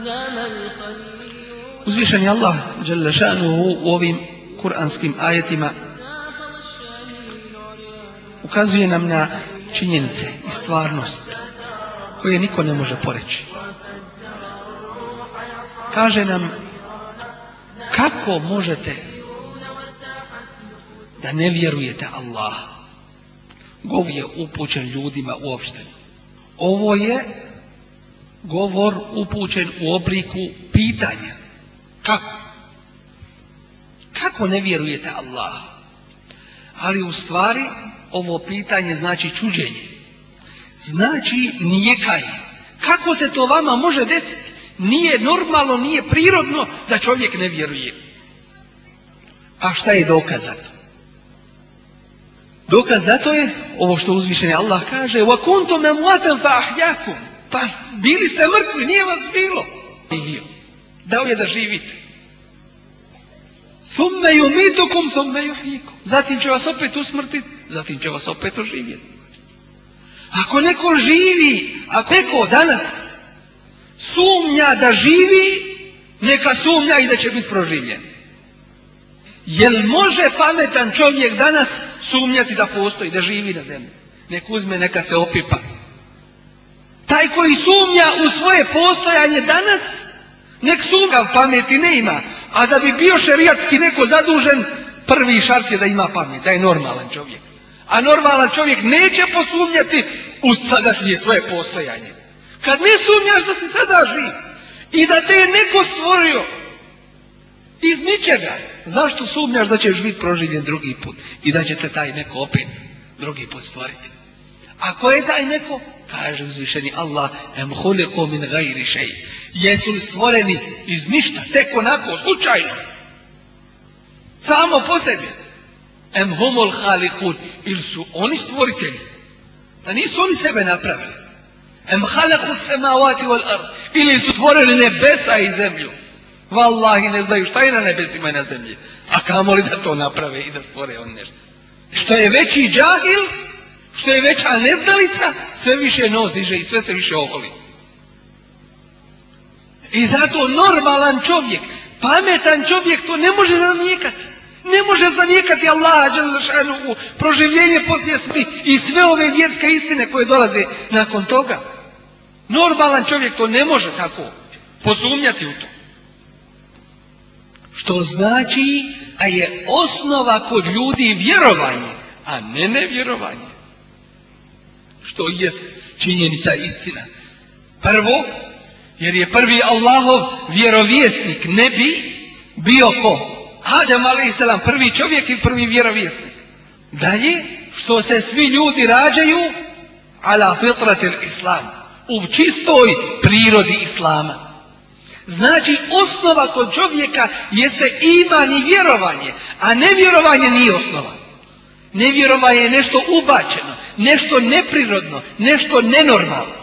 Uzvišen je Allah dželle šanuhu u ovim kuranskim ajetima ukazuje nam na činjenice i stvarnost koje niko ne može poreći. Kaže nam kako možete da ne vjerujete Allah. Govor je upućen ljudima uopšte. Ovo je govor upućen u obliku pitanja. Kako? Kako ne vjerujete Allah? Ali u stvari ovo pitanje znači čuđenje. Znači nijekanje. Kako se to vama može desiti? Nije normalno, nije prirodno da čovjek ne vjeruje. A šta je dokaz za to? Dokaz za to je ovo što uzvišeni Allah kaže: "Wa kuntum amwatan fa ahyakum." Pa bili ste mrtvi, nije vas bilo. Dao je da živite. Thumma yumitukum thumma yuhyikum. Zatim će vas opet usmrtiti, zatim će vas opet oživjeti. Ako neko živi, ako neko danas sumnja da živi, neka sumnja i da će biti proživljen. Jel može pametan čovjek danas sumnjati da postoji, da živi na zemlji? Nek uzme, neka se opipa. Taj koji sumnja u svoje postojanje danas, nek sumnja, pameti ne ima. A da bi bio šerijatski neko zadužen, prvi šart je da ima pamet, da je normalan čovjek. A normalan čovjek neće posumnjati u sadašnje svoje postojanje. Kad ne sumnjaš da si sada živ i da te je neko stvorio iz ničega, zašto sumnjaš da ćeš biti proživljen drugi put i da će te taj neko opet drugi put stvoriti? A ko je taj neko? Kaže uzvišeni Allah: "Em khuliqu min ghairi shay." Jesu li stvoreni iz ništa, tek onako, slučajno, samo po sebi? Em humul khaliqun, ili su oni stvoritelji? Da nisu oni sebe napravili? Em khalaqu samawati wal ard, ili su stvorili nebesa i zemlju? Wallahi ne znaju šta je na nebesima i na zemlji, a kamoli da to naprave i da stvore oni nešto. Što je veći džahil, što je veća neznalica, sve više nos diže i sve se više oholi. I zato normalan čovjek, pametan čovjek to ne može zanijekati. Ne može zanijekati Allaha dželle šanuhu, proživljenje poslije smrti i sve ove vjerske istine koje dolaze nakon toga. Normalan čovjek to ne može tako posumnjati u to. Što znači, a je osnova kod ljudi vjerovanje, a ne nevjerovanje. Što jest činjenica istina. Prvo, jer je prvi Allahov vjerovjesnik ne bi bio ko? Adem alejselam, prvi čovjek i prvi vjerovjesnik. Dalje, što se svi ljudi rađaju ala fitratil islam, u čistoj prirodi islama. Znači, osnova kod čovjeka jeste iman i vjerovanje, a nevjerovanje nije osnova. Nevjerovanje je nešto ubačeno, nešto neprirodno, nešto nenormalno.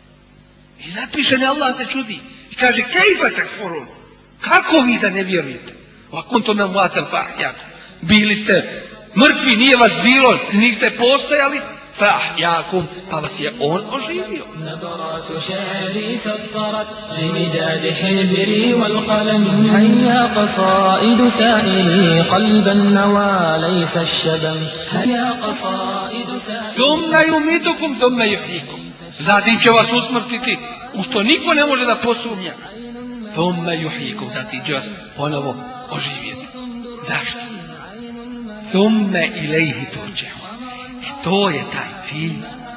I zapišen Allah se čudi i kaže: "Kejfa takfurun?" Kako vi da ne vjerujete? Wa kuntum amwatan fa ahyakum. Bili ste mrtvi, nije vas bilo, niste postojali, fa ahyakum, pa vas je on oživio. نبرات شعري سطرت لمداد حبري والقلم هيا قصائد سائلي قلب النوى ليس الشبم هيا قصائد سائلي Thumma yumitukum thumma yuhyikum. Zatim će vas usmrtiti, u što niko ne može da posumnja. Thumma yuhyikum, zatim će vas ponovo oživjeti. Zašto? Thumma ilayhi turja'un. E to je taj cilj.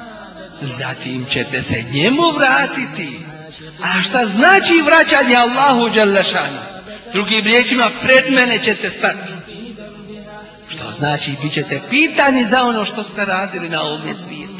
Zatim ćete se njemu vratiti. A šta znači vraćanje Allahu dželle šanuhu? Drugim riječima, pred mene ćete stati. Što znači, bit ćete pitani za ono što ste radili na ovom svijetu.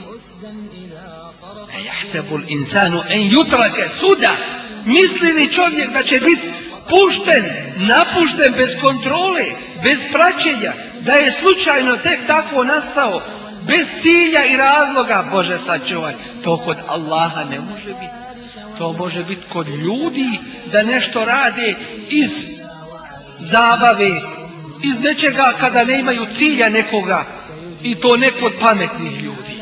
Yahsabul insanu an yutraka suda. Misli li čovjek da će biti pušten, napušten bez kontrole, bez praćenja, da je slučajno tek tako nastao, bez cilja i razloga? Bože sačuvaj, to kod Allaha ne može biti. To može biti kod ljudi da nešto rade iz zabave, iz nečega kada ne imaju cilja nekoga, i to neko od pametnih ljudi.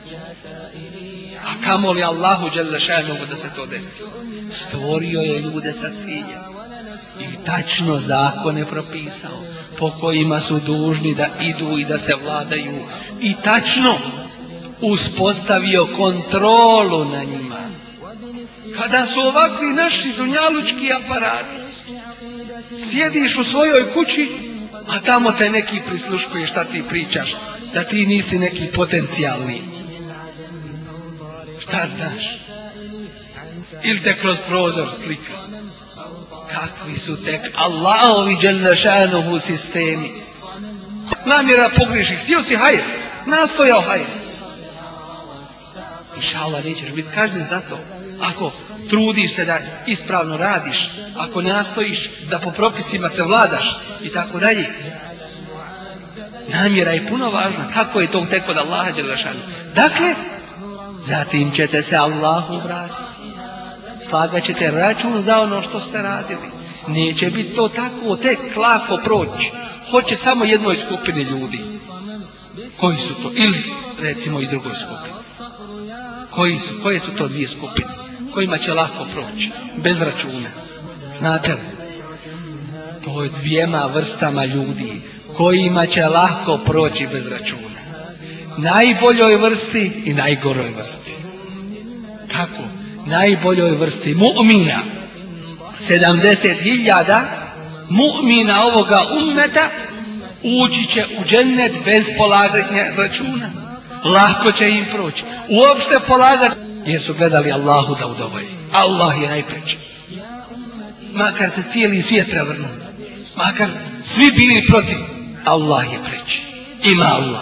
A kamoli Allahu dželle šanuhu da se to desi? Stvorio je ljude sa ciljem i tačno zakone propisao po kojima su dužni da idu i da se vladaju, i tačno uspostavio kontrolu na njima. Kada su ovakvi naši dunjalučki aparati, sjediš u svojoj kući, a tamo te neki prisluškuje šta ti pričaš, da ti nisi neki potencijalni. Šta znaš? Ili te kroz prozor slika. Kakvi su tek Allahovi dželle šanuhu sistemi. Namjera pogriješi, htio si hajr, nastojao hajr. Inša Allah nećeš biti kažnjen za to. Ako trudiš se da ispravno radiš, ako nastojiš da po propisima se vladaš i tako dalje. Namjera je puno važna. Kako je to tek od Allaha dželešanu. Dakle, zatim ćete se Allahu vratiti. Slagat ćete račun za ono što ste radili. Neće biti to tako tek lako proći. Hoće samo jednoj skupini ljudi. Koji su to? Ili recimo i drugoj skupini. Koji su? Koje su to dvije skupine? Kojima će lako proći? Bez računa. Znate li? To je dvijema vrstama ljudi kojima će lako proći bez računa. Najboljoj vrsti i najgoroj vrsti. Tako? Najboljoj vrsti mu'mina. sedamdeset hiljada mu'mina ovoga ummeta ući će u džennet bez polaganja računa. Lako će im proći. Uopšte polagati jer su gledali Allahu da udovolji. Allah je najpreći. Makar se cijeli svijet prevrnu, makar svi bili protiv, Allah je preći. Ima Allah.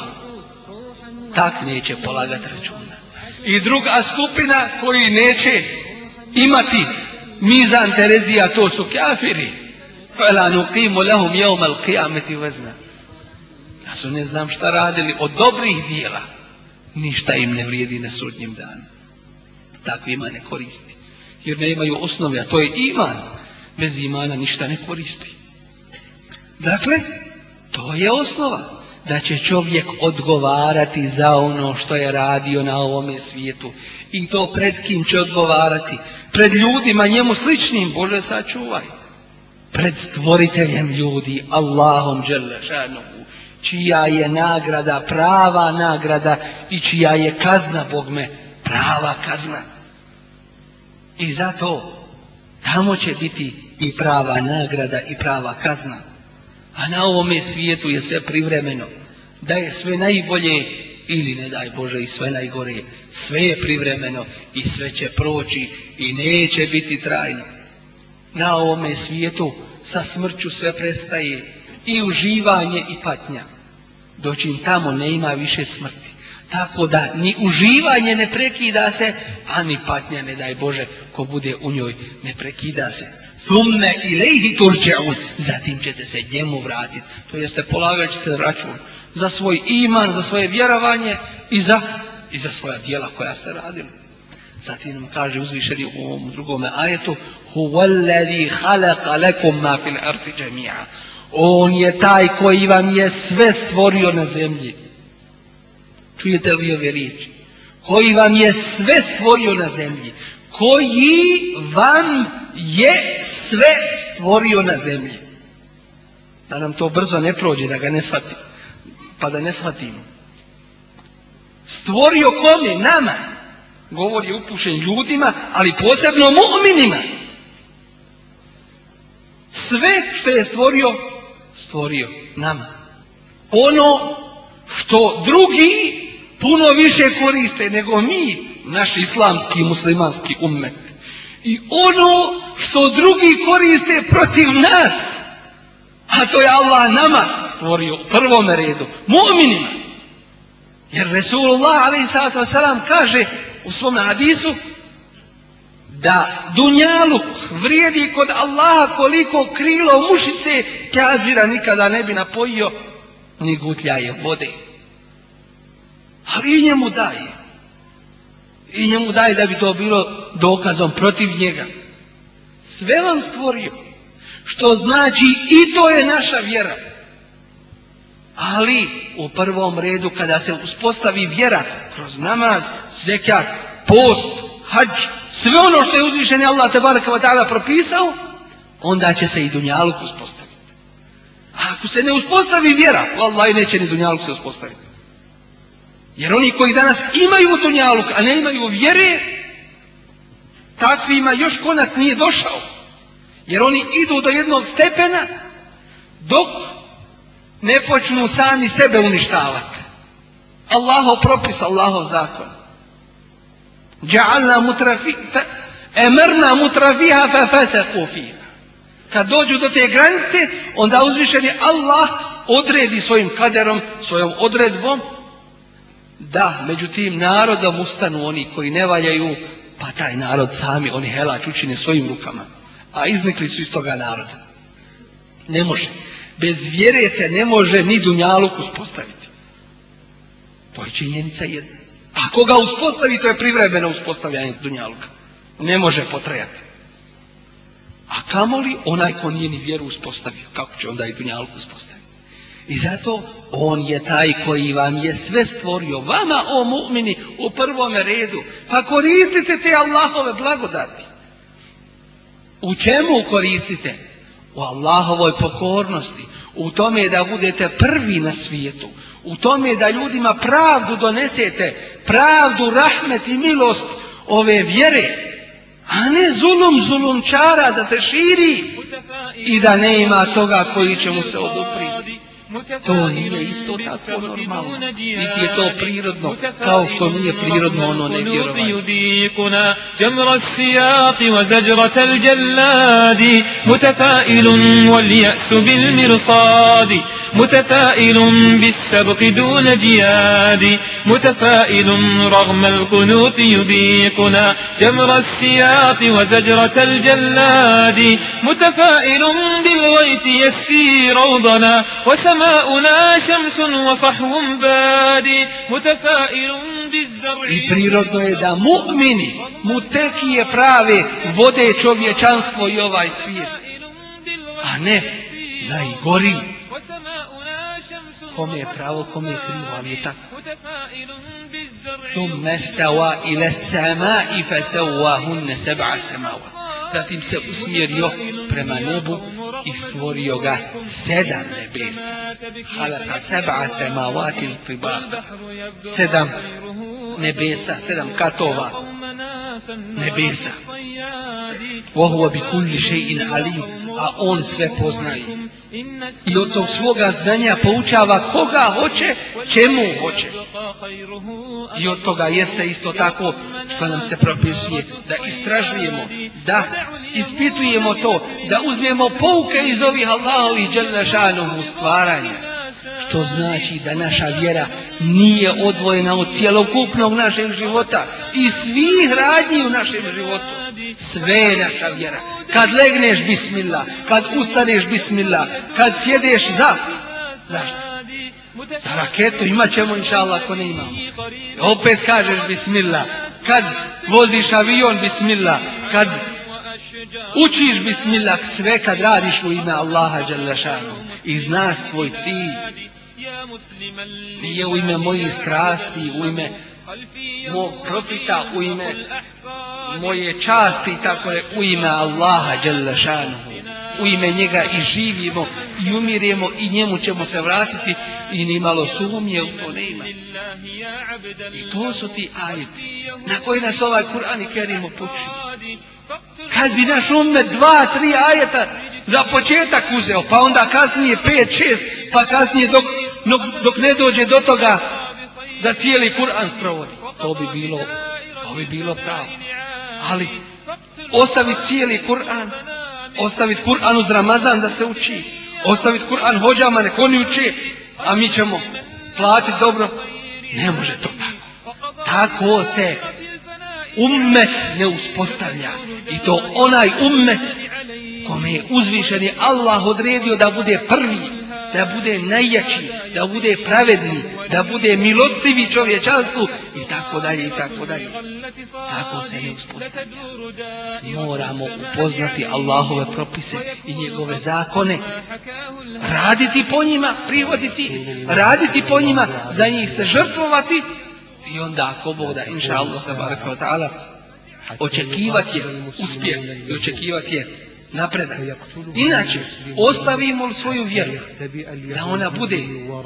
Tak neće polagati računa. I druga skupina koji neće imati mizan terezija, to su kafiri. Fela nuqimu lahum yawmal qiyamati wazna. Ja su ne znam šta radili od dobrih djela. Ništa im ne vrijedi na sudnjem danu. Takvima ne koristi. Jer ne imaju osnove, a to je iman. Bez imana ništa ne koristi. Dakle, to je osnova. Da će čovjek odgovarati za ono što je radio na ovome svijetu. I to pred kim će odgovarati? Pred ljudima njemu sličnim, Bože sačuvaj. Pred stvoriteljem ljudi, Allahom dželle šanuhu, čija je nagrada prava nagrada i čija je kazna, Bogme, prava kazna. I zato tamo će biti i prava nagrada i prava kazna. A na ovome svijetu je sve privremeno. Da je sve najbolje ili ne daj Bože i sve najgore. Sve je privremeno i sve će proći i neće biti trajno. Na ovome svijetu sa smrću sve prestaje i uživanje i patnja. Doćim tamo ne ima više smrti. Tako da ni uživanje ne prekida se, a ni patnja, ne daj Bože, ko bude u njoj, ne prekida se. Thumme ilejhi turđa'un, zatim ćete se njemu vratiti. To jeste polagat ćete račun za svoj iman, za svoje vjerovanje i za, i za svoja djela koja ste radili. Zatim nam kaže uzvišeni u ovom drugome ajetu: Huwallazi khalaqa lakum ma fil ardi jami'a. On je taj koji vam je sve stvorio na zemlji. Čujete li ove riječi? Koji vam je sve stvorio na zemlji. Koji vam je sve stvorio na zemlji. Da nam to brzo ne prođe, da ga ne shvatimo. Pa da ne shvatimo. Stvorio kome? Nama. Govor je upućen ljudima, ali posebno mu'minima. Sve što je stvorio, stvorio nama. Ono što drugi puno više koriste nego mi, naš islamski i muslimanski ummet. I ono što drugi koriste protiv nas, a to je Allah nama stvorio u prvom redu, mu'minima. Jer Resulullah alejhi salatu vesselam kaže u svom hadisu da dunjaluk vrijedi kod Allaha koliko krilo mušice kafira nikada ne bi napojio ni gutljaje vode. Ali i njemu daje. I njemu daje da bi to bilo dokazom protiv njega. Sve vam stvorio. Što znači i to je naša vjera. Ali u prvom redu kada se uspostavi vjera kroz namaz, zekat, post, hadž, sve ono što je uzvišeni Allah tebareke ve taala propisao, onda će se i dunjaluk uspostaviti. A ako se ne uspostavi vjera, vallahi neće ni dunjaluk se uspostaviti. Jer oni koji danas imaju dunjaluk, a ne imaju vjere, takvima još konac nije došao. Jer oni idu do jednog stepena dok ne počnu sami sebe uništavati. Allahov propis, Allahov zakon. Ja'alna mutrafiha, emarna mutrafiha fa fasaqu fiha. Kad dođu do te granice, onda uzvišeni Allah odredi svojim kaderom, svojom odredbom, da među tim narodom ustanu oni koji ne valjaju, pa taj narod sami, oni helač učine svojim rukama. A iznikli su iz toga naroda. Ne može. Bez vjere se ne može ni dunjaluk uspostaviti. To je činjenica jedna. Ako ga uspostavi, to je privremeno uspostavljanje dunjaluka. Ne može potrajati. A kamoli onaj ko nije ni vjeru uspostavio. Kako će onda i dunjaluk uspostaviti? I zato on je taj koji vam je sve stvorio. Vama, o mu'mini, u prvome redu. Pa koristite te Allahove blagodati. U čemu koristite? U Allahovoj pokornosti. U tome da budete prvi na svijetu. U tome da ljudima pravdu donesete. Pravdu, rahmet i milost ove vjere. A ne zulum zulumčara da se širi i da ne ima toga koji će mu se odupriti. To nije isto tako normalno, niti je to prirodno, kao što nije prirodno ono nevjerovanje. جمر السياط وزجرة الجلاد متفائل واليأس بالمرصاد متفائل بالسبق دون جياد متفائل رغم القنوط يذيقنا جمر السياط وزجرة الجلاد متفائل بالغيث يسقي روضنا وسماؤنا شمس وصحو بادي متفائل بالزرع. I prirodno je da mu'mini, mutekije prave, vode čovječanstvo i ovaj svijet, a ne najgori. Kome je pravo, kome je krivo, ali je tako. ثم استوى إلى السماء فسواهن سبع سماوات. Zatim se usmjerio prema nebu i stvorio ga sedam nebesa. Halaka seb'a semavatin tibaqa. Sedam nebesa, sedam katova nebesa. وهو بكل شيء عليم. A on sve poznaje. I od tog svoga znanja poučava koga hoće, čemu hoće. I od toga jeste isto tako što nam se propisuje da istražujemo, da ispitujemo to, da uzmemo pouke iz ovih Allahovih dželle šanuhu stvaranja. Što znači da naša vjera nije odvojena od cjelokupnog našeg života i svih radnji u našem životu. Sve je naša vjera. Kad legneš bismillah, kad ustaneš bismillah, kad sjedeš za... Zašto? Za raketu imat ćemo inša Allah ako ne imamo. Opet kažeš bismillah. Kad voziš avion bismillah. Kad učiš bismillah, sve kad radiš u ime Allaha dželle šanuhu i znaš svoj cilj. Nije u ime mojih strasti, u ime mog profita, u ime moje časti, tako je u ime Allaha dželle šanuhu. U ime njega i živimo i umiremo i njemu ćemo se vratiti i ni malo sumnje u to ne ima. I to su ti ajeti na koji nas ovaj Kur'an i Kerim upućuje. Kad bi naš ummet dva, tri ajeta za početak uzeo, pa onda kasnije pet, šest, pa kasnije dok, dok, dok ne dođe do toga da cijeli Kur'an sprovodi, to bi bilo, to bi bilo pravo. Ali ostaviti cijeli Kur'an, ostaviti Kur'an uz Ramazan da se uči, ostaviti Kur'an hođama nek oni uče, a mi ćemo platiti dobro, ne može to tako. Tako se ummet ne uspostavlja. I to onaj ummet kome je uzvišeni Allah odredio da bude prvi, da bude najjači, da bude pravedni, da bude milostivi čovječanstvu i tako dalje i tako dalje. Tako se ne uspostavlja. Moramo upoznati Allahove propise i njegove zakone, raditi po njima, prihoditi, raditi po njima, za njih se žrtvovati i onda ako Bog da, inša Allah tabaraka wa ta'ala, očekivati je uspjeh i očekivati je napredak. Inače, ostavimo li svoju vjeru da ona bude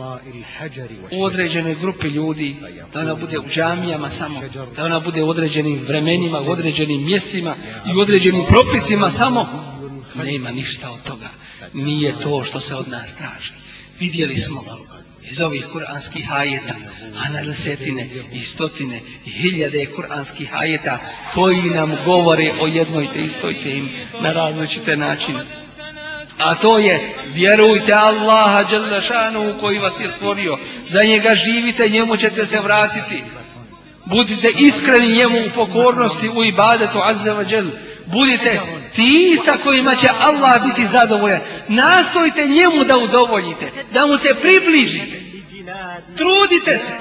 u određenoj grupi ljudi, da ona bude u džamijama samo, da ona bude u određenim vremenima, u određenim mjestima i u određenim propisima samo, nema ništa od toga. Nije to što se od nas traži. Vidjeli smo iz ovih kuranskih ajeta, a na desetine i stotine i hiljade kuranskih ajeta koji nam govore o jednoj te istoj temi na različite načine. A to je, vjerujte Allaha dželle šanuhu koji vas je stvorio, za njega živite, njemu ćete se vratiti. Budite iskreni njemu u pokornosti, u ibadetu azza wa džel. Budite ti sa kojima će Allah biti zadovoljan. Nastojite njemu da udovoljite, da mu se približite. Trudite se.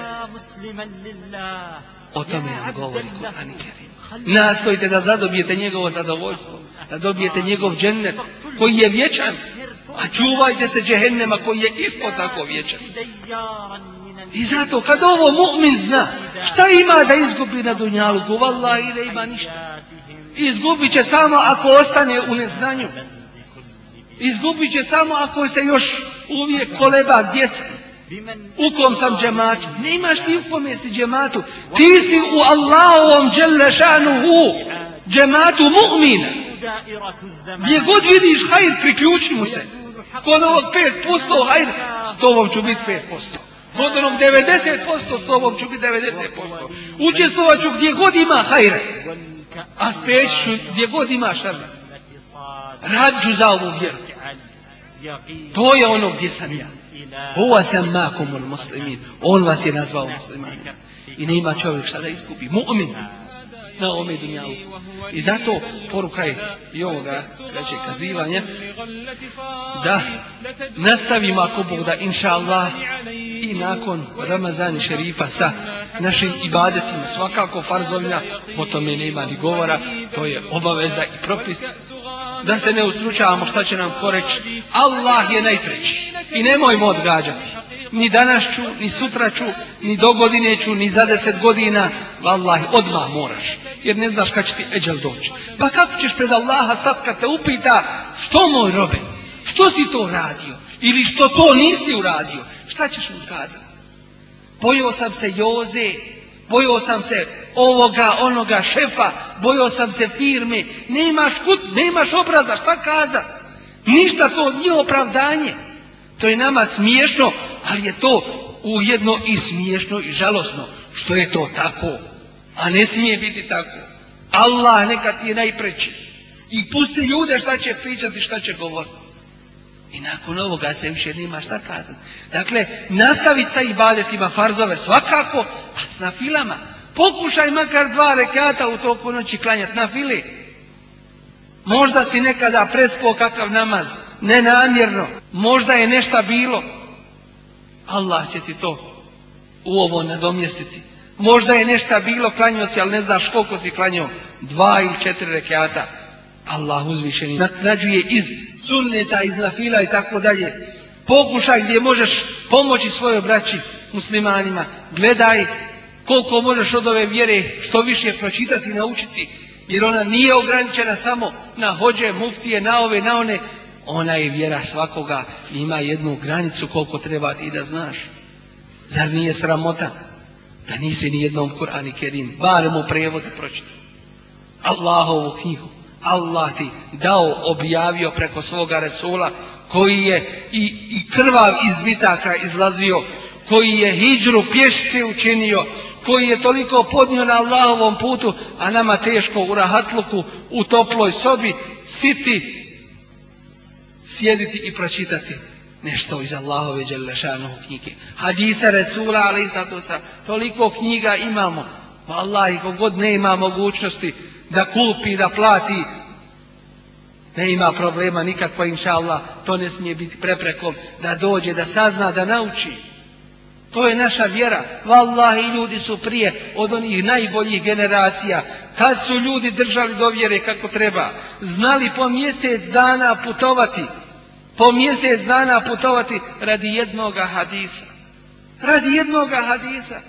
O tome nam govori Kur'an Kerim. Nastojite da zadobijete njegovo zadovoljstvo, da dobijete njegov džennet koji je vječan, a čuvajte se džehennema koji je isto tako vječan. I zato kad ovo mu'min zna šta ima da izgubi na dunjaluku, vallahi ne ima ništa. Izgubit će samo ako ostane u neznanju. Izgubit će samo ako se još uvijek koleba gdje sam. U kom sam džematu? Nemaš ti u kome si džematu. Ti si u Allahovom dželle šanuhu džematu mu'mina. Gdje god vidiš hajr, priključi mu se. Kod ovog pet posto hajr, s tobom ću biti pet posto. Kod onog devedeset posto, s tobom ću biti devedeset posto. Učestvovat ću gdje god ima hajre, a spriječit ću gdje god ima šarra. Radit ću za ovu vjeru. To je ono gdje sam ja. Huwa sammakumul muslimin. On vas je nazvao muslimanima. I nema čovjek šta da izgubi. Mu'min na ovome dunjalu. I zato poruka je i ovoga kraćeg kazivanja da nastavimo ako Bog da inša Allah i nakon Ramazani šerifa sa našim ibadetima, svakako farzovina, po tome nema ni govora, to je obaveza i propis. Da se ne ustručavamo šta će nam ko reći. Allah je najpreći i nemojmo odgađati. Ni danas ću, ni sutra ću, ni do godine ću, ni za deset godina. Wallahi, odmah moraš, jer ne znaš kad će ti eđel doći. Pa kako ćeš pred Allaha stati kad te upita što moj robe, što si to radio ili što to nisi uradio, šta ćeš mu kazati? Bojao sam se Joze, bojao sam se ovoga, onoga šefa, bojao sam se firme. Nemaš kut, nemaš obraza, šta kazati? Ništa, to nije opravdanje. To je nama smiješno, ali je to ujedno i smiješno i žalosno što je to tako. A ne smije biti tako. Allah neka ti je najpreći. I pusti ljude šta će pričati, šta će govoriti. I nakon ovoga se više nema šta kazati. Dakle, nastaviti sa ibadetima farzove svakako, a s nafilama. Pokušaj makar dva rekata u toku noći klanjati nafile. Možda si nekada prespao kakav namaz, nenamjerno, možda je nešto bilo. Allah će ti to u ovo nadomjestiti. Možda je nešto bilo, klanjao si, ali ne znaš koliko si klanjao, dva ili četiri rekata. Allah uzvišeni nađuje iz sunneta, iz nafila i tako dalje. Pokušaj gdje možeš pomoći svojoj braći muslimanima. Gledaj koliko možeš od ove vjere što više pročitati i naučiti. Jer ona nije ograničena samo na hođe, muftije, na ove, na one. Ona je vjera svakoga, ima jednu granicu koliko treba i da znaš. Zar nije sramota da nisi ni jednom Kur'an i Kerim, barem u prijevodu pročitao Allahovu knjigu? Allah ti dao, objavio preko svoga Resula, koji je i, i krvav iz bitaka izlazio, koji je hidžru pješci učinio, koji je toliko podnio na Allahovom putu, a nama teško u rahatluku, u toploj sobi, siti, sjediti i pročitati nešto iz Allahove dželle šanuhu knjige. Hadisa Resula alejhi salatu vesselam, toliko knjiga imamo. Wallahi, kogod ne ima mogućnosti da kupi, da plati, ne ima problema nikakva, inša Allah, to ne smije biti preprekom da dođe, da sazna, da nauči. To je naša vjera. Wallahi, ljudi su prije od onih najboljih generacija, kad su ljudi držali do vjere kako treba, znali po mjesec dana putovati, po mjesec dana putovati radi jednoga hadisa. Radi jednoga hadisa.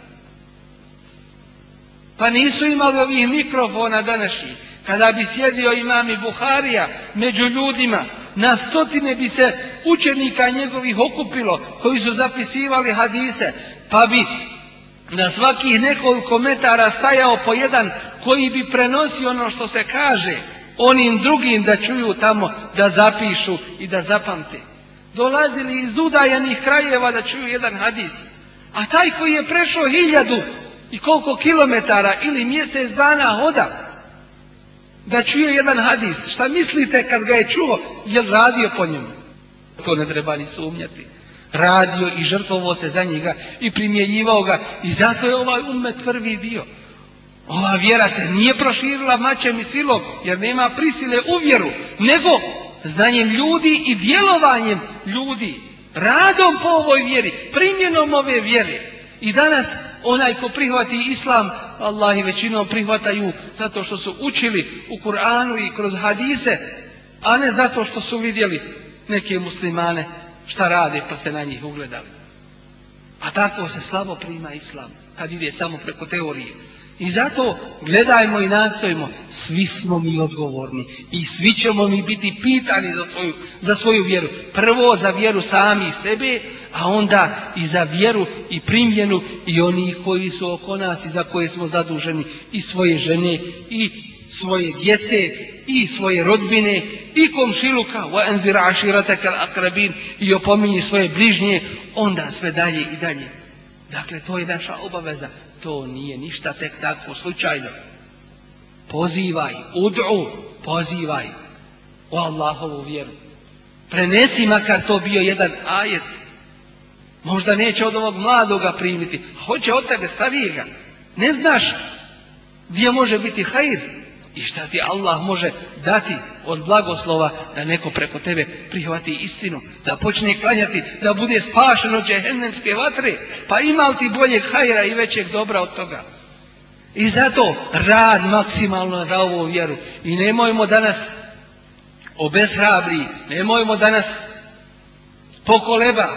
Pa nisu imali ovih mikrofona današnjih. Kada bi sjedio imam i Buharija među ljudima, na stotine bi se učenika njegovih okupilo koji su zapisivali hadise, pa bi na svakih nekoliko metara stajao po jedan koji bi prenosio ono što se kaže onim drugim da čuju tamo, da zapišu i da zapamte. Dolazili iz udaljenih krajeva da čuju jedan hadis. A taj koji je prešao hiljadu i koliko kilometara ili mjesec dana hoda da čuje jedan hadis, šta mislite kad ga je čuo, je li radio po njemu? To ne treba ni sumnjati. Radio i žrtvovo se za njega i primjenjivao ga i zato je ovaj ummet prvi bio. Ova vjera se nije proširila mačem i silom jer nema prisile u vjeru, nego znanjem ljudi i djelovanjem ljudi, radom po ovoj vjeri, primjenom ove vjere. I danas onaj ko prihvati islam, Allah i većinom prihvataju zato što su učili u Kur'anu i kroz hadise, a ne zato što su vidjeli neke muslimane šta rade pa se na njih ugledali. A tako se slabo prima islam kad ide samo preko teorije. I zato gledajmo i nastojimo, svi smo mi odgovorni i svi ćemo mi biti pitani za svoju, za svoju vjeru. Prvo za vjeru sami sebe, a onda i za vjeru i primjenu i oni koji su oko nas i za koje smo zaduženi, i svoje žene i svoje djece i svoje rodbine i komšiluka وَأَنذِرْ عَشِيرَتَكَ الْأَقْرَبِينَ i opominji svoje bližnje, onda sve dalje i dalje. Dakle, to je naša obaveza. To nije ništa tek tako slučajno. Pozivaj, ud'u, pozivaj u Allahovu vjeru. Prenesi makar to bio jedan ajet. Možda neće od ovog mladoga primiti, hoće od tebe, stavi ga. Ne znaš gdje može biti hajr i šta ti Allah može dati od blagoslova da neko preko tebe prihvati istinu, da počne klanjati, da bude spašen od džehennemske vatre. Pa ima li ti boljeg hajra i većeg dobra od toga? I zato rad maksimalno za ovu vjeru. I nemojmo danas obeshrabri, nemojmo danas pokoleba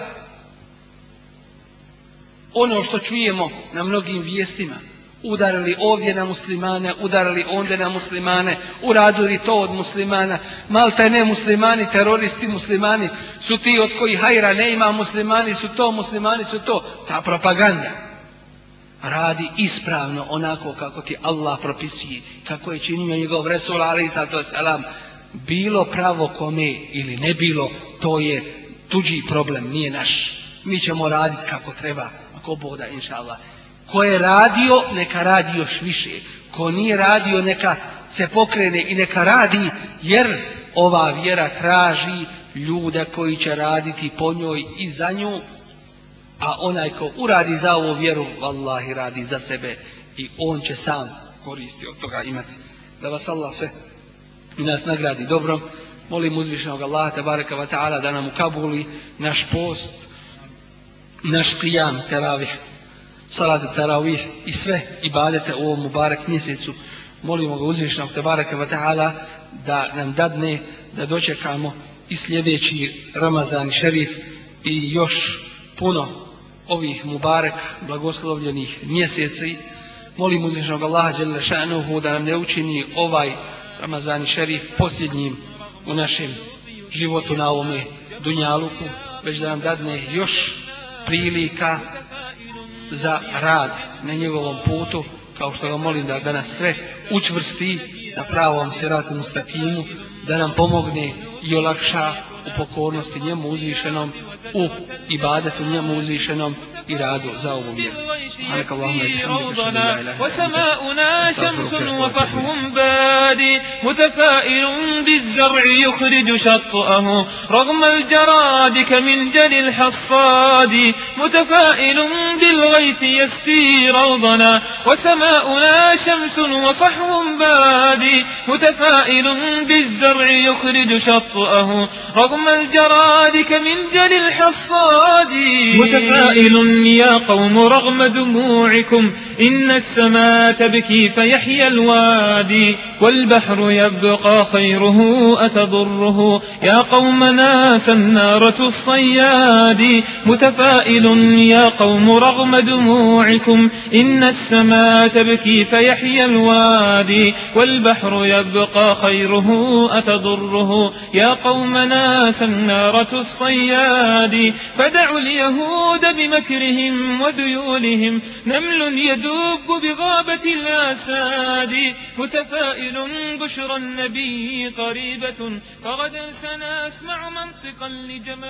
ono što čujemo na mnogim vijestima. Udarili ovdje na muslimane, udarili ondje na muslimane, uradili to od muslimana. Malta ne muslimani, teroristi muslimani su ti od kojih hajra ne ima, muslimani su to, muslimani su to. Ta propaganda. Radi ispravno onako kako ti Allah propisuje, kako je činio njegov Resul alejhi salatu vesselam. Bilo pravo kome ili ne bilo, to je tuđi problem, nije naš. Mi ćemo raditi kako treba, ako Bog da, inša Allah. Ko je radio, neka radi još više. Ko nije radio, neka se pokrene i neka radi, jer ova vjera traži ljude koji će raditi po njoj i za nju, a onaj ko uradi za ovu vjeru, vallahi radi za sebe i on će sam koristi od toga imati. Da vas Allah sve i nas nagradi dobrom. Molim uzvišenog Allaha tebareka ve taala da nam ukabuli naš post, naš qiyam, teravih, salat taravih i sve ibadete u ovom mubarek mjesecu. Molimo ga uzvišenog tebareka ve taala da nam dadne da dočekamo i sljedeći Ramazan šerif i još puno ovih mubarek blagoslovljenih mjeseci. Molim uzvišenog Allaha dželle šanuhu da nam ne učini ovaj Ramazan šerif posljednjim u našem životu na ovome dunjaluku, već da nam dadne još prilika za rad na njegovom putu, kao što ga molim da, da nas sve učvrsti na pravom siratu mustakimu, da nam pomogne i olakša u pokornosti njemu uzvišenom, u ibadetu njemu uzvišenom i radu za ovu vjeru. وسماؤنا شمس وصحو بادي متفائل بالزرع يخرج شطأه رغم الجراد كمنجل الحصاد متفائل بالغيث يسقي روضنا وسماؤنا شمس وصحو بادي متفائل بالزرع يخرج شطأه رغم الجراد كمنجل الحصاد متفائل يا قوم رغم دموعكم إن السماء تبكي فيحيى الوادي والبحر يبقى خيره أتضره يا قومنا سنارة الصياد متفائل يا قوم رغم دموعكم إن السماء تبكي فيحيى الوادي والبحر يبقى خيره أتضره يا قومنا سنارة الصياد فدعوا اليهود بمكرهم وذيولهم نمل يدب بغابة الأساد متفائل بشرى النبي قريبة فغدا سنسمع منطقا لجمال